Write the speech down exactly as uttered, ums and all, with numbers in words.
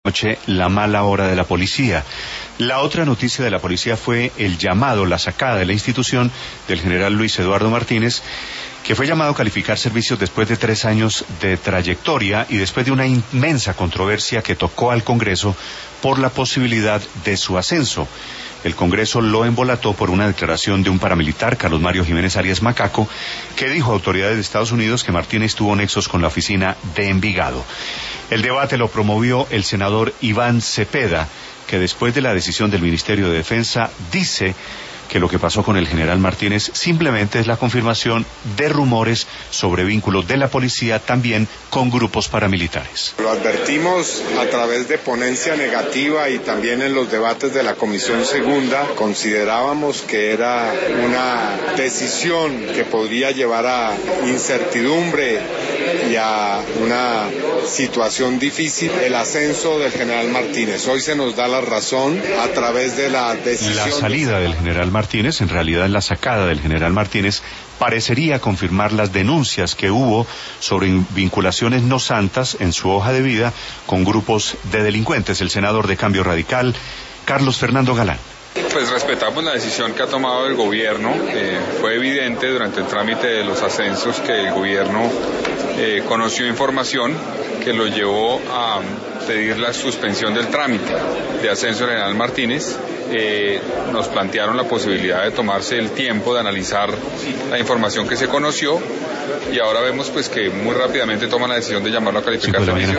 Noche, la mala hora de la policía. La otra noticia de la policía fue el llamado, la sacada de la institución del general Luis Eduardo Martínez, que fue llamado a calificar servicios después de tres años de trayectoria y después de una inmensa controversia que tocó al Congreso por la posibilidad de su ascenso. El Congreso lo embolató por una declaración de un paramilitar, Carlos Mario Jiménez Arias Macaco, que dijo a autoridades de Estados Unidos que Martínez tuvo nexos con la oficina de Envigado. El debate lo promovió el senador Iván Cepeda, que después de la decisión del Ministerio de Defensa dice que lo que pasó con el general Martínez simplemente es la confirmación de rumores sobre vínculos de la policía también con grupos paramilitares. Lo advertimos a través de ponencia negativa y también en los debates de la Comisión Segunda. Considerábamos que era una decisión que podría llevar a incertidumbre y a una situación difícil el ascenso del general Martínez. Hoy se nos da la razón a través de la decisión. La salida del general Martínez, en realidad la sacada del general Martínez, parecería confirmar las denuncias que hubo sobre vinculaciones no santas en su hoja de vida con grupos de delincuentes. El senador de Cambio Radical, Carlos Fernando Galán. Pues respetamos la decisión que ha tomado el gobierno. Eh, fue evidente durante el trámite de los ascensos que el gobierno eh, conoció información que lo llevó a pedir la suspensión del trámite de ascenso del general Martínez. Eh, nos plantearon la posibilidad de tomarse el tiempo de analizar la información que se conoció y ahora vemos pues que muy rápidamente toman la decisión de llamarlo a calificar servicios.